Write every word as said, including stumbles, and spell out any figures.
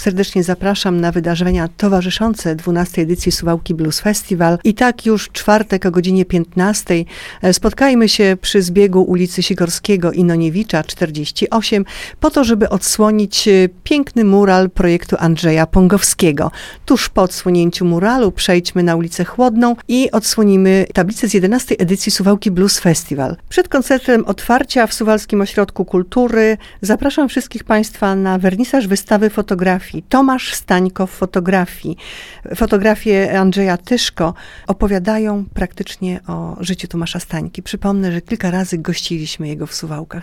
Serdecznie zapraszam na wydarzenia towarzyszące dwunastej edycji Suwałki Blues Festival. I tak już w czwartek o godzinie piętnastej spotkajmy się przy zbiegu ulicy Sikorskiego i Noniewicza czterdzieści osiem po to, żeby odsłonić piękny mural projektu Andrzeja Pągowskiego. Tuż po odsłonięciu muralu przejdźmy na ulicę Chłodną i odsłonimy tablicę z jedenastej edycji Suwałki Blues Festival. Przed koncertem otwarcia w Suwalskim Ośrodku Kultury zapraszam wszystkich Państwa na wernisaż wystawy fotografii. Tomasz Stańko w fotografii. Fotografie Andrzeja Tyszko opowiadają praktycznie o życiu Tomasza Stańki. Przypomnę, że kilka razy gościliśmy jego w Suwałkach.